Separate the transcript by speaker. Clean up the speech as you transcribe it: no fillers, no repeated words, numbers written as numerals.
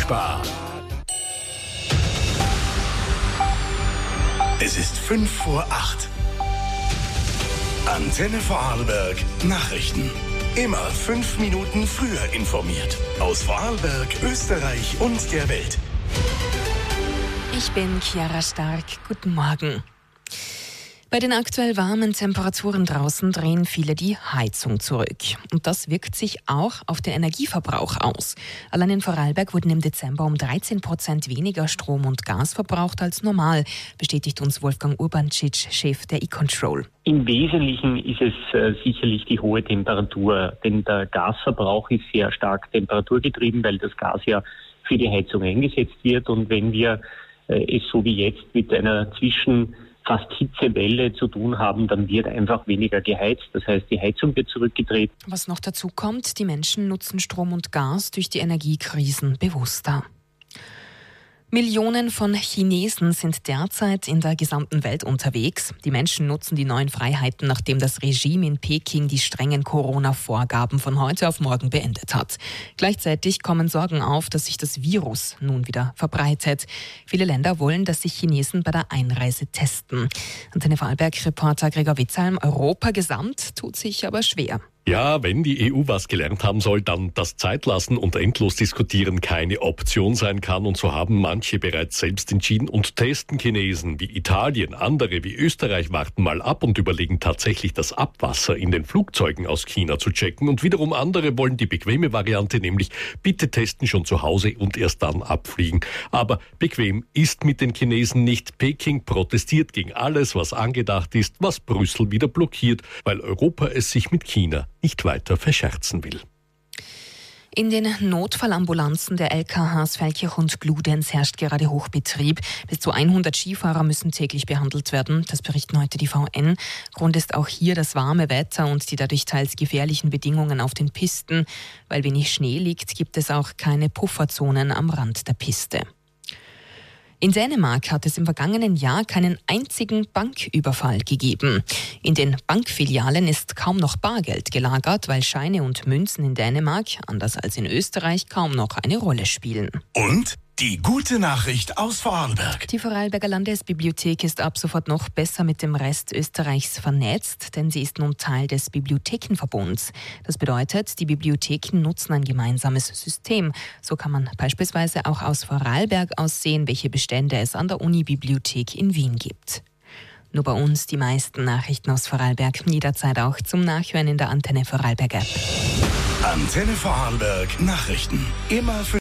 Speaker 1: Spar. Es ist 7:55. Antenne Vorarlberg Nachrichten. Immer 5 Minuten früher informiert. Aus Vorarlberg, Österreich und der Welt.
Speaker 2: Ich bin Chiara Stark. Guten Morgen. Bei den aktuell warmen Temperaturen draußen drehen viele die Heizung zurück. Und das wirkt sich auch auf den Energieverbrauch aus. Allein in Vorarlberg wurden im Dezember um 13% weniger Strom und Gas verbraucht als normal, bestätigt uns Wolfgang Urbancic, Chef der E-Control.
Speaker 3: Im Wesentlichen ist es sicherlich die hohe Temperatur, denn der Gasverbrauch ist sehr stark temperaturgetrieben, weil das Gas ja für die Heizung eingesetzt wird. Und wenn wir es so wie jetzt mit einer fast Hitzewelle zu tun haben, dann wird einfach weniger geheizt. Das heißt, die Heizung wird zurückgedreht.
Speaker 2: Was noch dazu kommt, die Menschen nutzen Strom und Gas durch die Energiekrisen bewusster. Millionen von Chinesen sind derzeit in der gesamten Welt unterwegs. Die Menschen nutzen die neuen Freiheiten, nachdem das Regime in Peking die strengen Corona-Vorgaben von heute auf morgen beendet hat. Gleichzeitig kommen Sorgen auf, dass sich das Virus nun wieder verbreitet. Viele Länder wollen, dass sich Chinesen bei der Einreise testen. Antenne Vorarlberg-Reporter Gregor Witzheim: Europa gesamt tut sich aber schwer.
Speaker 4: Ja, wenn die EU was gelernt haben soll, dann, dass Zeit lassen und endlos diskutieren keine Option sein kann. Und so haben manche bereits selbst entschieden und testen Chinesen wie Italien. Andere wie Österreich warten mal ab und überlegen tatsächlich, das Abwasser in den Flugzeugen aus China zu checken. Und wiederum andere wollen die bequeme Variante, nämlich bitte testen schon zu Hause und erst dann abfliegen. Aber bequem ist mit den Chinesen nicht. Peking protestiert gegen alles, was angedacht ist, was Brüssel wieder blockiert, weil Europa es sich mit China nicht weiter verscherzen will.
Speaker 2: In den Notfallambulanzen der LKHs Feldkirch und Gludenz herrscht gerade Hochbetrieb. Bis zu 100 Skifahrer müssen täglich behandelt werden. Das berichten heute die VN. Grund ist auch hier das warme Wetter und die dadurch teils gefährlichen Bedingungen auf den Pisten. Weil wenig Schnee liegt, gibt es auch keine Pufferzonen am Rand der Piste. In Dänemark hat es im vergangenen Jahr keinen einzigen Banküberfall gegeben. In den Bankfilialen ist kaum noch Bargeld gelagert, weil Scheine und Münzen in Dänemark, anders als in Österreich, kaum noch eine Rolle spielen.
Speaker 1: Und die gute Nachricht aus Vorarlberg.
Speaker 2: Die Vorarlberger Landesbibliothek ist ab sofort noch besser mit dem Rest Österreichs vernetzt, denn sie ist nun Teil des Bibliothekenverbunds. Das bedeutet, die Bibliotheken nutzen ein gemeinsames System. So kann man beispielsweise auch aus Vorarlberg aus sehen, welche Bestände es an der Unibibliothek in Wien gibt. Nur bei uns die meisten Nachrichten aus Vorarlberg, jederzeit auch zum Nachhören in der Antenne Vorarlberg App.
Speaker 1: Antenne Vorarlberg Nachrichten. Immer für